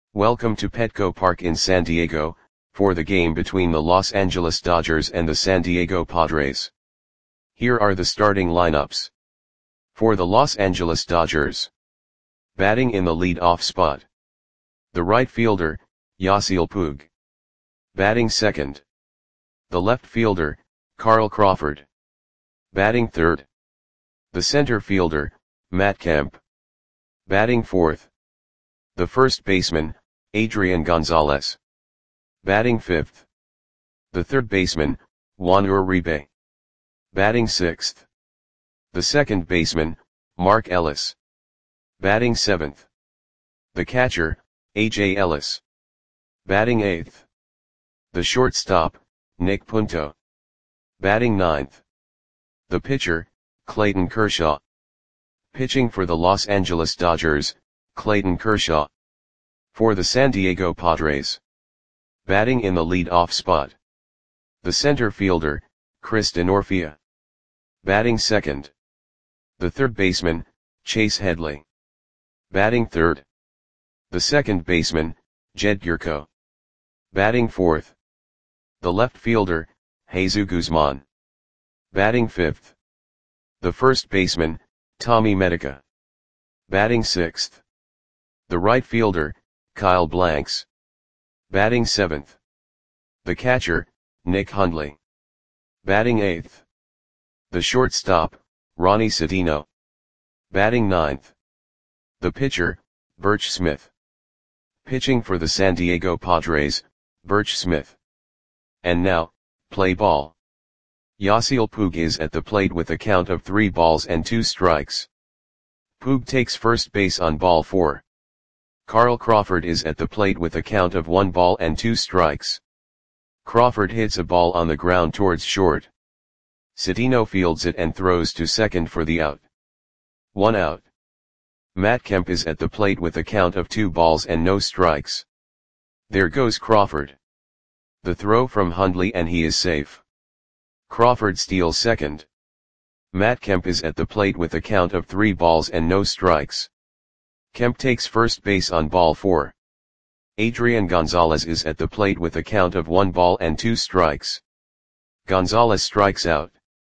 Welcome to Petco Park in San Diego, for the game between the Los Angeles Dodgers and the San Diego Padres. Here are the starting lineups. For the Los Angeles Dodgers. Batting in the lead-off spot. The right fielder, Yasiel Puig. Batting second. The left fielder, Carl Crawford. Batting third. The center fielder, Matt Kemp. Batting fourth. The first baseman, Adrian Gonzalez. Batting fifth. The third baseman, Juan Uribe. Batting sixth. The second baseman, Mark Ellis. Batting seventh. The catcher, A.J. Ellis. Batting eighth. The shortstop, Nick Punto. Batting ninth. The pitcher, Clayton Kershaw. Pitching for the Los Angeles Dodgers, Clayton Kershaw. For the San Diego Padres. Batting in the lead-off spot. The center fielder, Chris Denorfia. Batting second. The third baseman, Chase Headley. Batting third. The second baseman, Jed Gyorko. Batting fourth. The left fielder, Jesus Guzman. Batting fifth. The first baseman, Tommy Medica. Batting sixth. The right fielder, Kyle Blanks. Batting seventh. The catcher, Nick Hundley. Batting eighth. The shortstop, Ronnie Sedino. Batting ninth. The pitcher, Birch Smith. Pitching for the San Diego Padres, Birch Smith. And now, play ball. Yasiel Puig is at the plate with a count of 3 balls and 2 strikes. Puig takes first base on ball 4. Carl Crawford is at the plate with a count of 1 ball and 2 strikes. Crawford hits a ball on the ground towards short. Sedino fields it and throws to second for the out. 1 out. Matt Kemp is at the plate with a count of 2 balls and no strikes. There goes Crawford. The throw from Hundley and he is safe. Crawford steals second. Matt Kemp is at the plate with a count of 3 balls and no strikes. Kemp takes first base on ball 4. Adrian Gonzalez is at the plate with a count of 1 ball and 2 strikes. Gonzalez strikes out.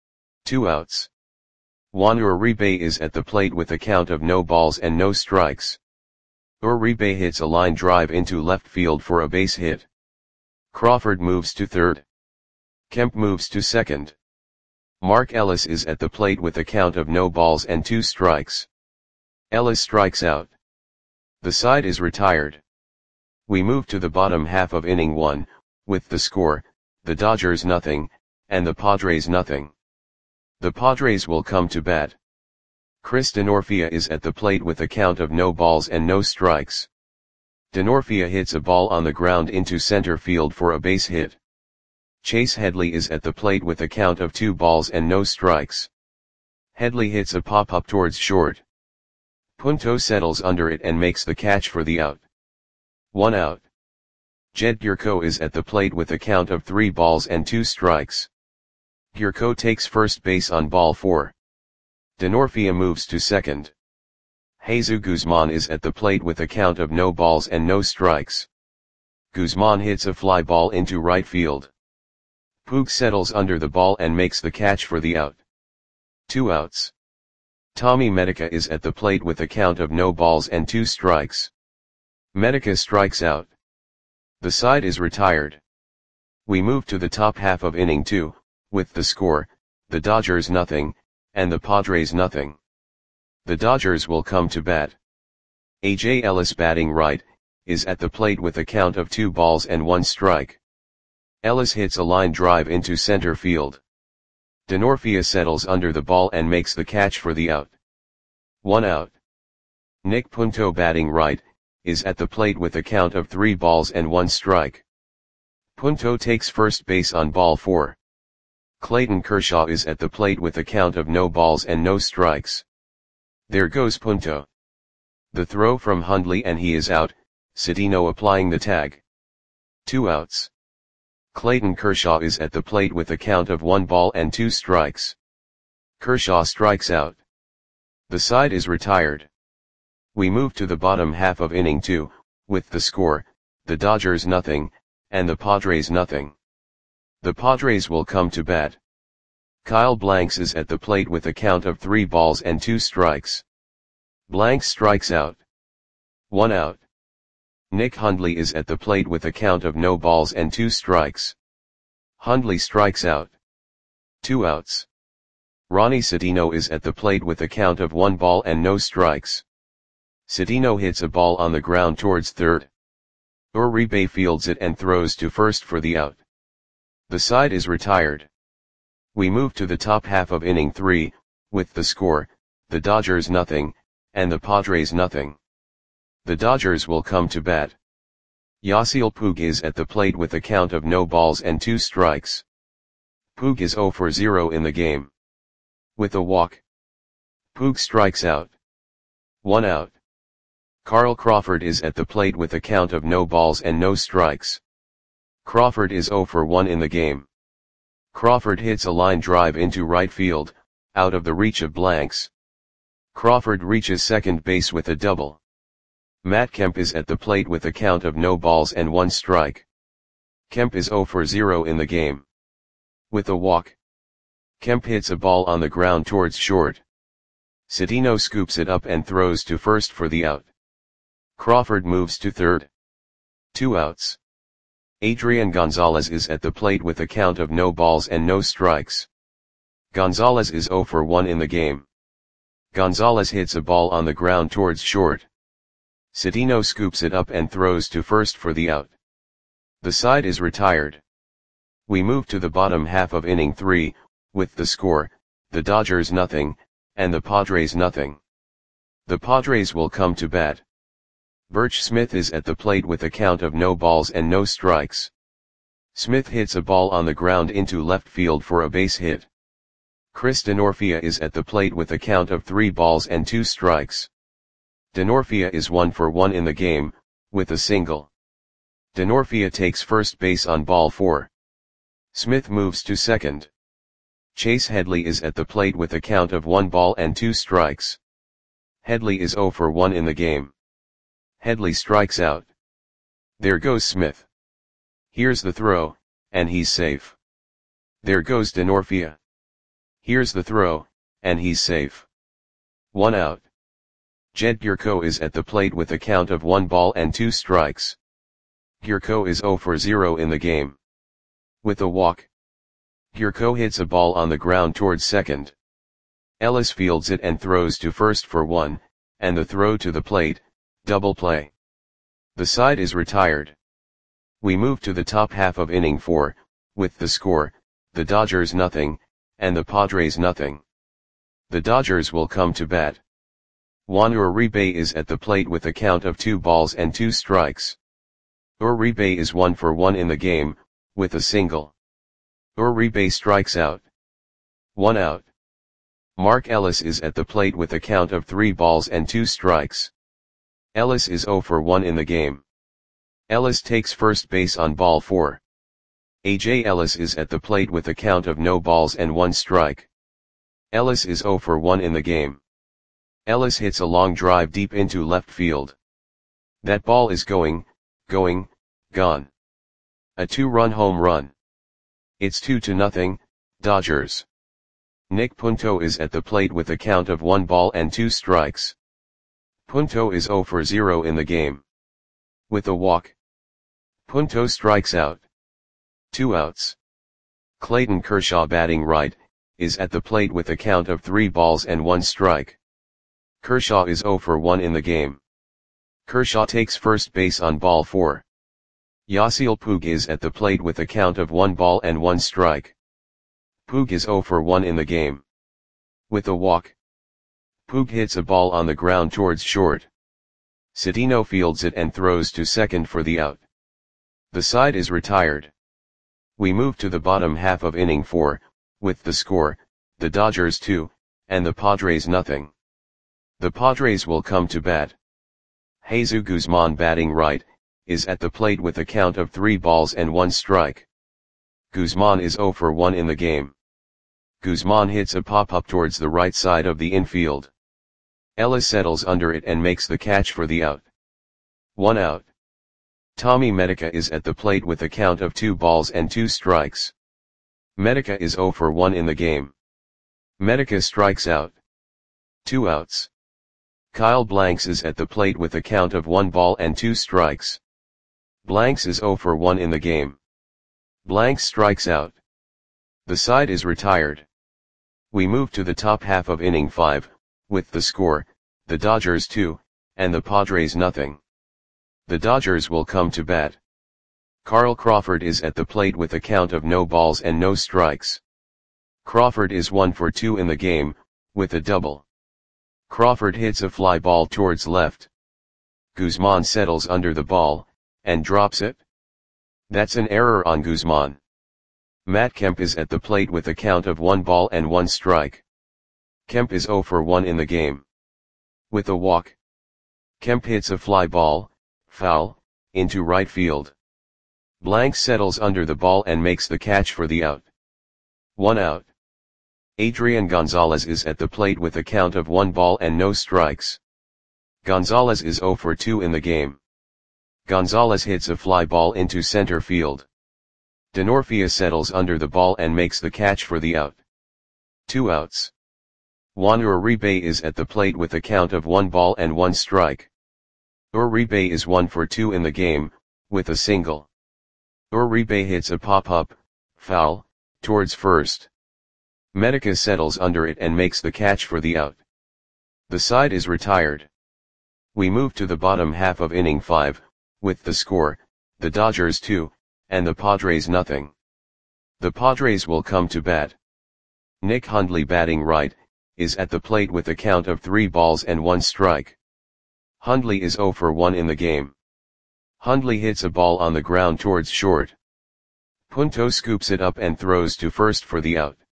2 outs. Juan Uribe is at the plate with a count of no balls and no strikes. Uribe hits a line drive into left field for a base hit. Crawford moves to third. Kemp moves to second. Mark Ellis is at the plate with a count of no balls and 2 strikes. Ellis strikes out. The side is retired. We move to the bottom half of inning 1, with the score, the Dodgers nothing, and the Padres nothing. The Padres will come to bat. Chris Denorfia is at the plate with a count of no balls and no strikes. Denorfia hits a ball on the ground into center field for a base hit. Chase Headley is at the plate with a count of 2 balls and no strikes. Headley hits a pop-up towards short. Punto settles under it and makes the catch for the out. 1 out. Jed Gyorko is at the plate with a count of 3 balls and 2 strikes. Gyorko takes first base on ball 4. Denorfia moves to second. Jesus Guzman is at the plate with a count of no balls and no strikes. Guzman hits a fly ball into right field. Puig settles under the ball and makes the catch for the out. 2 outs. Tommy Medica is at the plate with a count of no balls and 2 strikes. Medica strikes out. The side is retired. We move to the top half of inning 2, with the score, the Dodgers nothing, and the Padres nothing. The Dodgers will come to bat. A.J. Ellis batting right, is at the plate with a count of 2 balls and 1 strike. Ellis hits a line drive into center field. Denorfia settles under the ball and makes the catch for the out. 1 out. Nick Punto batting right, is at the plate with a count of 3 balls and 1 strike. Punto takes first base on ball 4. Clayton Kershaw is at the plate with a count of no balls and no strikes. There goes Punto. The throw from Hundley and he is out, Sedino applying the tag. 2 outs. Clayton Kershaw is at the plate with a count of 1 ball and 2 strikes. Kershaw strikes out. The side is retired. We move to the bottom half of inning 2, With the score, the Dodgers nothing, and the Padres nothing. The Padres will come to bat. Kyle Blanks is at the plate with a count of 3 balls and 2 strikes. Blanks strikes out. 1 out. Nick Hundley is at the plate with a count of no balls and 2 strikes. Hundley strikes out. 2 outs. Ronnie Cedeno is at the plate with a count of 1 ball and no strikes. Cedeno hits a ball on the ground towards third. Uribe fields it and throws to first for the out. The side is retired. We move to the top half of inning 3, with the score, the Dodgers nothing, and the Padres nothing. The Dodgers will come to bat. Yasiel Puig is at the plate with a count of no balls and 2 strikes. Puig is 0 for 0 in the game. With a walk, Puig strikes out. 1 out. Carl Crawford is at the plate with a count of no balls and no strikes. Crawford is 0 for 1 in the game. Crawford hits a line drive into right field, out of the reach of Blanks. Crawford reaches second base with a double. Matt Kemp is at the plate with a count of no balls and 1 strike. Kemp is 0 for 0 in the game. With a walk, Kemp hits a ball on the ground towards short. Cedeno scoops it up and throws to first for the out. Crawford moves to third. 2 outs. Adrian Gonzalez is at the plate with a count of no balls and no strikes. Gonzalez is 0 for 1 in the game. Gonzalez hits a ball on the ground towards short. Cedeno scoops it up and throws to first for the out. The side is retired. We move to the bottom half of inning 3, with the score, the Dodgers nothing, and the Padres nothing. The Padres will come to bat. Birch Smith is at the plate with a count of no balls and no strikes. Smith hits a ball on the ground into left field for a base hit. Chris Denorfia is at the plate with a count of 3 balls and 2 strikes. Denorfia is 1 for 1 in the game, with a single. Denorfia takes first base on ball 4. Smith moves to second. Chase Headley is at the plate with a count of 1 ball and 2 strikes. Headley is 0 for 1 in the game. Headley strikes out. There goes Smith. Here's the throw, and he's safe. There goes Denorfia. Here's the throw, and he's safe. 1 out. Jed Gyorko is at the plate with a count of 1 ball and 2 strikes. Gyorko is 0 for 0 in the game. With a walk, Gyorko hits a ball on the ground towards second. Ellis fields it and throws to first for 1, and the throw to the plate, double play. The side is retired. We move to the top half of inning 4, with the score, the Dodgers nothing, and the Padres nothing. The Dodgers will come to bat. Juan Uribe is at the plate with a count of 2 balls and 2 strikes. Uribe is 1 for 1 in the game, with a single. Uribe strikes out. 1 out. Mark Ellis is at the plate with a count of 3 balls and 2 strikes. Ellis is 0 for 1 in the game. Ellis takes first base on ball 4. A.J. Ellis is at the plate with a count of no balls and 1 strike. Ellis is 0 for 1 in the game. Ellis hits a long drive deep into left field. That ball is gone. A 2-run home run. It's 2-0, Dodgers. Nick Punto is at the plate with a count of 1 ball and 2 strikes. Punto is 0 for 0 in the game. With a walk, Punto strikes out. 2 outs. Clayton Kershaw batting right, is at the plate with a count of 3 balls and 1 strike. Kershaw is 0 for 1 in the game. Kershaw takes first base on ball 4. Yasiel Puig is at the plate with a count of 1 ball and 1 strike. Puig is 0 for 1 in the game. With a walk, Puig hits a ball on the ground towards short. Cedeno fields it and throws to second for the out. The side is retired. We move to the bottom half of inning 4, with the score, the Dodgers 2, and the Padres nothing. The Padres will come to bat. Jesus Guzman batting right, is at the plate with a count of 3 balls and 1 strike. Guzman is 0 for 1 in the game. Guzman hits a pop-up towards the right side of the infield. Ellis settles under it and makes the catch for the out. 1 out. Tommy Medica is at the plate with a count of 2 balls and 2 strikes. Medica is 0 for 1 in the game. Medica strikes out. 2 outs. Kyle Blanks is at the plate with a count of 1 ball and 2 strikes. Blanks is 0 for 1 in the game. Blanks strikes out. The side is retired. We move to the top half of inning 5, with the score, the Dodgers 2, and the Padres nothing. The Dodgers will come to bat. Carl Crawford is at the plate with a count of no balls and no strikes. Crawford is 1 for 2 in the game, with a double. Crawford hits a fly ball towards left. Guzman settles under the ball, and drops it. That's an error on Guzman. Matt Kemp is at the plate with a count of 1 ball and 1 strike. Kemp is 0 for 1 in the game. With a walk. Kemp hits a fly ball, foul, into right field. Blanks settles under the ball and makes the catch for the out. 1 out. Adrian Gonzalez is at the plate with a count of 1 ball and no strikes. Gonzalez is 0 for 2 in the game. Gonzalez hits a fly ball into center field. Denorfia settles under the ball and makes the catch for the out. 2 outs. Juan Uribe is at the plate with a count of 1 ball and 1 strike. Uribe is 1 for 2 in the game, with a single. Uribe hits a pop-up, foul, towards first. Medica settles under it and makes the catch for the out. The side is retired. We move to the bottom half of inning 5, with the score, the Dodgers 2, and the Padres nothing. The Padres will come to bat. Nick Hundley batting right, is at the plate with a count of 3 balls and 1 strike. Hundley is 0 for 1 in the game. Hundley hits a ball on the ground towards short. Punto scoops it up and throws to first for the out.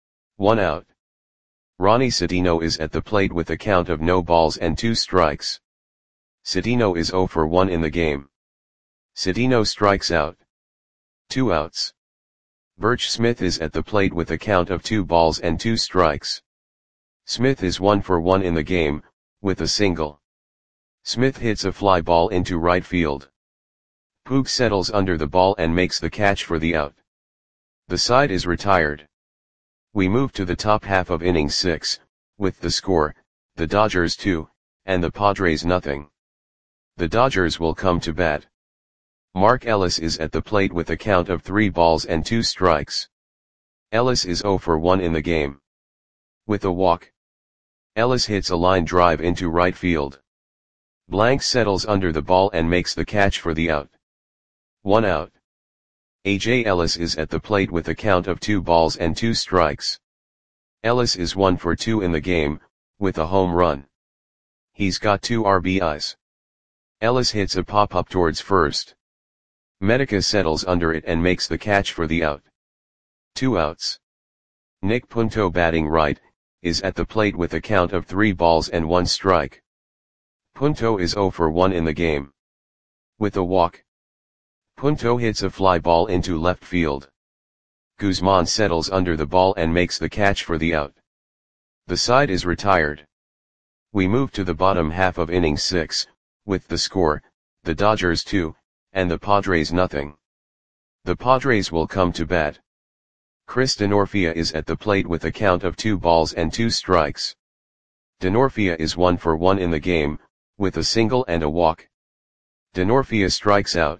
1 out. Ronnie Cedeno is at the plate with a count of no balls and 2 strikes. Cedeno is 0 for 1 in the game. Cedeno strikes out. 2 outs. Birch Smith is at the plate with a count of 2 balls and 2 strikes. Smith is 1 for 1 in the game, with a single. Smith hits a fly ball into right field. Puig settles under the ball and makes the catch for the out. The side is retired. We move to the top half of inning 6, with the score, the Dodgers 2, and the Padres nothing. The Dodgers will come to bat. Mark Ellis is at the plate with a count of 3 balls and 2 strikes. Ellis is 0 for 1 in the game. With a walk. Ellis hits a line drive into right field. Blanks settles under the ball and makes the catch for the out. 1 out. A.J. Ellis is at the plate with a count of 2 balls and 2 strikes. Ellis is 1 for 2 in the game, with a home run. He's got 2 RBIs. Ellis hits a pop-up towards first. Medica settles under it and makes the catch for the out. 2 outs. Nick Punto batting right, is at the plate with a count of 3 balls and 1 strike. Punto is 0 for 1 in the game. With a walk. Punto hits a fly ball into left field. Guzman settles under the ball and makes the catch for the out. The side is retired. We move to the bottom half of inning 6, with the score, the Dodgers 2, and the Padres nothing. The Padres will come to bat. Chris Denorfia is at the plate with a count of 2 balls and 2 strikes. Denorfia is 1 for 1 in the game, with a single and a walk. Denorfia strikes out.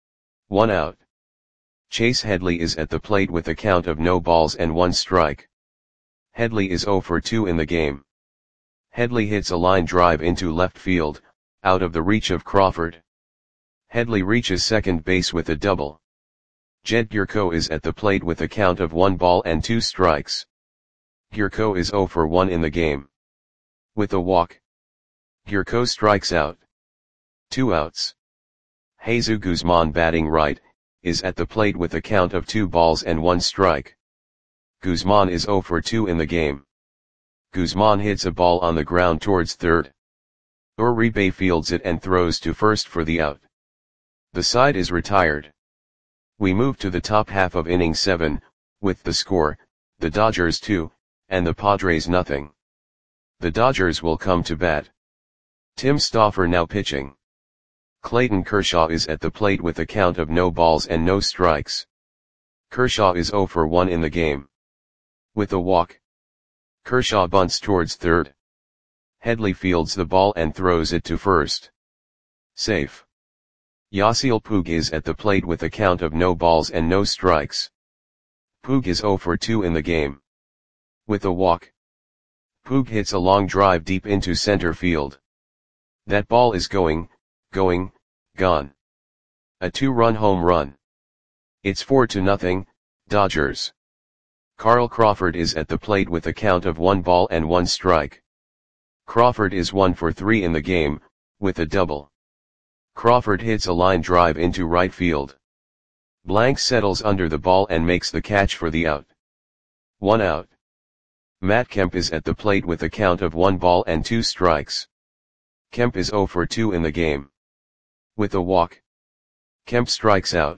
1 out. Chase Headley is at the plate with a count of no balls and 1 strike. Headley is 0 for 2 in the game. Headley hits a line drive into left field, out of the reach of Crawford. Headley reaches second base with a double. Jed Gurko is at the plate with a count of 1 ball and 2 strikes. Gurko is 0 for 1 in the game. With a walk. Gurko strikes out. 2 outs. Jesus Guzman batting right, is at the plate with a count of 2 balls and 1 strike. Guzman is 0 for 2 in the game. Guzman hits a ball on the ground towards third. Uribe fields it and throws to first for the out. The side is retired. We move to the top half of inning 7, with the score, the Dodgers 2, and the Padres nothing. The Dodgers will come to bat. Tim Stauffer now pitching. Clayton Kershaw is at the plate with a count of no balls and no strikes. Kershaw is 0 for 1 in the game. With a walk, Kershaw bunts towards third. Headley fields the ball and throws it to first. Safe. Yasiel Puig is at the plate with a count of no balls and no strikes. Puig is 0 for 2 in the game. With a walk, Puig hits a long drive deep into center field. That ball is gone. A 2-run home run. It's 4-0, Dodgers. Carl Crawford is at the plate with a count of 1 ball and 1 strike. Crawford is 1 for 3 in the game, with a double. Crawford hits a line drive into right field. Blanks settles under the ball and makes the catch for the out. 1 out. Matt Kemp is at the plate with a count of 1 ball and 2 strikes. Kemp is 0 for 2 in the game. With a walk, Kemp strikes out.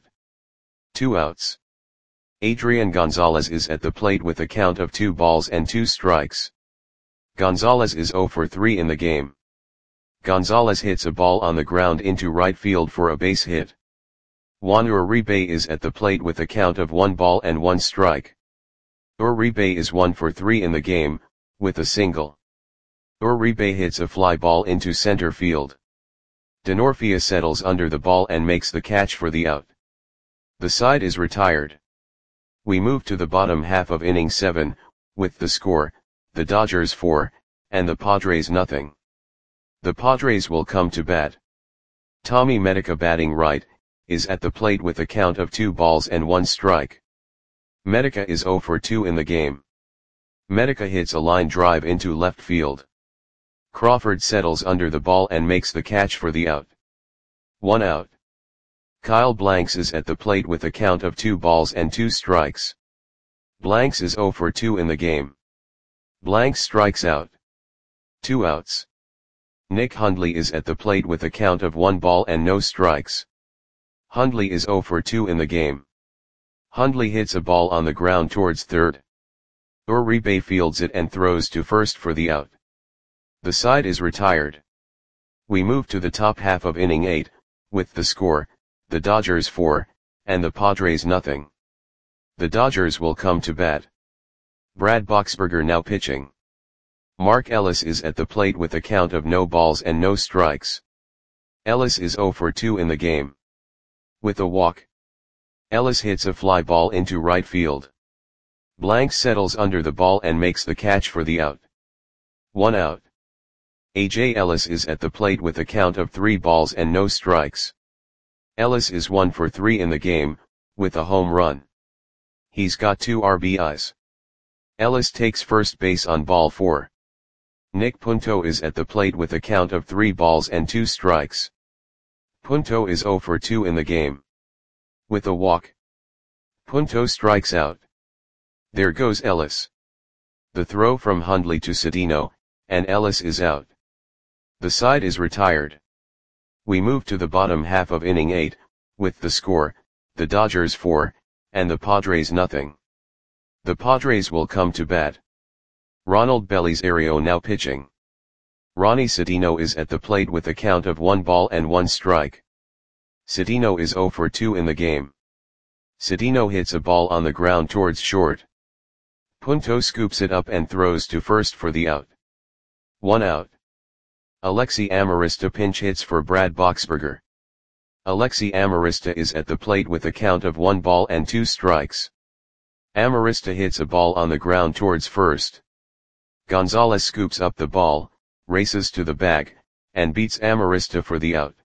2 outs. Adrian Gonzalez is at the plate with a count of 2 balls and 2 strikes. Gonzalez is 0 for 3 in the game. Gonzalez hits a ball on the ground into right field for a base hit. Juan Uribe is at the plate with a count of 1 ball and 1 strike. Uribe is 1 for 3 in the game, with a single. Uribe hits a fly ball into center field. Denorfia settles under the ball and makes the catch for the out. The side is retired. We move to the bottom half of inning 7, with the score, the Dodgers 4, and the Padres nothing. The Padres will come to bat. Tommy Medica, batting right, is at the plate with a count of 2 balls and 1 strike. Medica is 0 for 2 in the game. Medica hits a line drive into left field. Crawford settles under the ball and makes the catch for the out. 1 out. Kyle Blanks is at the plate with a count of 2 balls and 2 strikes. Blanks is 0 for 2 in the game. Blanks strikes out. 2 outs. Nick Hundley is at the plate with a count of 1 ball and no strikes. Hundley is 0 for 2 in the game. Hundley hits a ball on the ground towards third. Uribe fields it and throws to first for the out. The side is retired. We move to the top half of inning 8, with the score, the Dodgers 4, and the Padres nothing. The Dodgers will come to bat. Brad Boxberger now pitching. Mark Ellis is at the plate with a count of no balls and no strikes. Ellis is 0 for 2 in the game. With a walk, Ellis hits a fly ball into right field. Blanks settles under the ball and makes the catch for the out. 1 out. A.J. Ellis is at the plate with a count of 3 balls and no strikes. Ellis is 1 for 3 in the game, with a home run. He's got 2 RBIs. Ellis takes first base on ball 4. Nick Punto is at the plate with a count of 3 balls and 2 strikes. Punto is 0 for 2 in the game. With a walk, Punto strikes out. There goes Ellis. The throw from Hundley to Sedino, and Ellis is out. The side is retired. We move to the bottom half of inning 8, with the score, the Dodgers 4, and the Padres nothing. The Padres will come to bat. Ronald Belisario now pitching. Ronnie Sedino is at the plate with a count of 1 ball and 1 strike. Sedino is 0 for 2 in the game. Sedino hits a ball on the ground towards short. Punto scoops it up and throws to first for the out. 1 out. Alexi Amarista pinch hits for Brad Boxberger. Alexi Amarista is at the plate with a count of 1 ball and 2 strikes. Amarista hits a ball on the ground towards first. Gonzalez scoops up the ball, races to the bag, and beats Amarista for the out.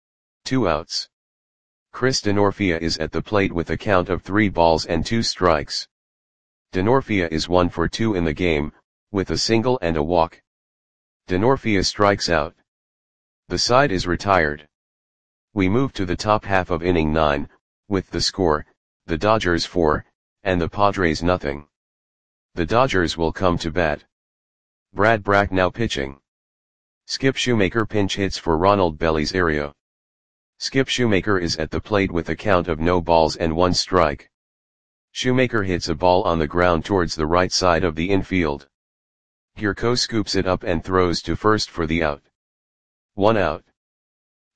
2 outs. Chris Denorfia is at the plate with a count of 3 balls and 2 strikes. Denorfia is 1 for 2 in the game, with a single and a walk. Denorfia strikes out. The side is retired. We move to the top half of inning 9, with the score, the Dodgers 4, and the Padres nothing. The Dodgers will come to bat. Brad Brach now pitching. Skip Shoemaker pinch hits for Ronald Belisario. Skip Shoemaker is at the plate with a count of no balls and 1 strike. Shoemaker hits a ball on the ground towards the right side of the infield. Gurko scoops it up and throws to first for the out. 1 out.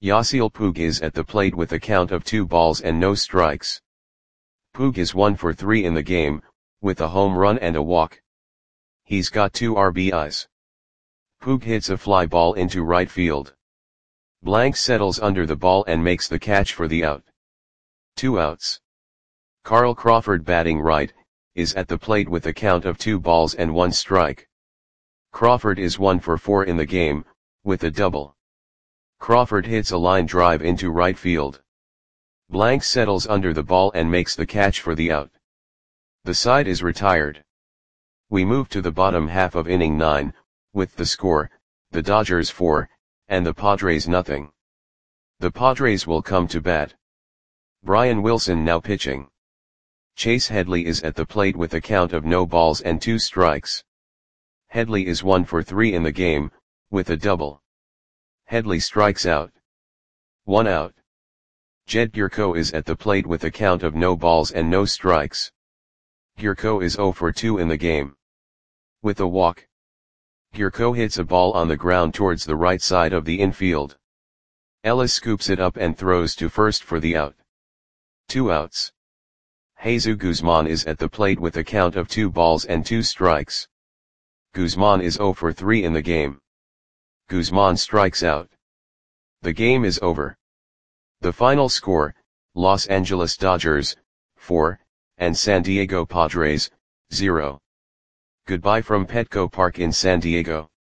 Yasiel Puig is at the plate with a count of 2 balls and no strikes. Puig is 1 for 3 in the game, with a home run and a walk. He's got 2 RBIs. Puig hits a fly ball into right field. Blank settles under the ball and makes the catch for the out. 2 outs. Carl Crawford, batting right, is at the plate with a count of 2 balls and 1 strike. Crawford is 1 for 4 in the game, with a double. Crawford hits a line drive into right field. Blank settles under the ball and makes the catch for the out. The side is retired. We move to the bottom half of inning 9, with the score, the Dodgers 4, and the Padres nothing. The Padres will come to bat. Brian Wilson now pitching. Chase Headley is at the plate with a count of no balls and 2 strikes. Headley is 1 for 3 in the game, with a double. Headley strikes out. 1 out. Jed Gyorko is at the plate with a count of no balls and no strikes. Gyorko is 0 for 2 in the game. With a walk. Gyorko hits a ball on the ground towards the right side of the infield. Ellis scoops it up and throws to first for the out. 2 outs. Jesus Guzman is at the plate with a count of 2 balls and 2 strikes. Guzman is 0 for 3 in the game. Guzman strikes out. The game is over. The final score, Los Angeles Dodgers, 4, and San Diego Padres, 0. Goodbye from Petco Park in San Diego.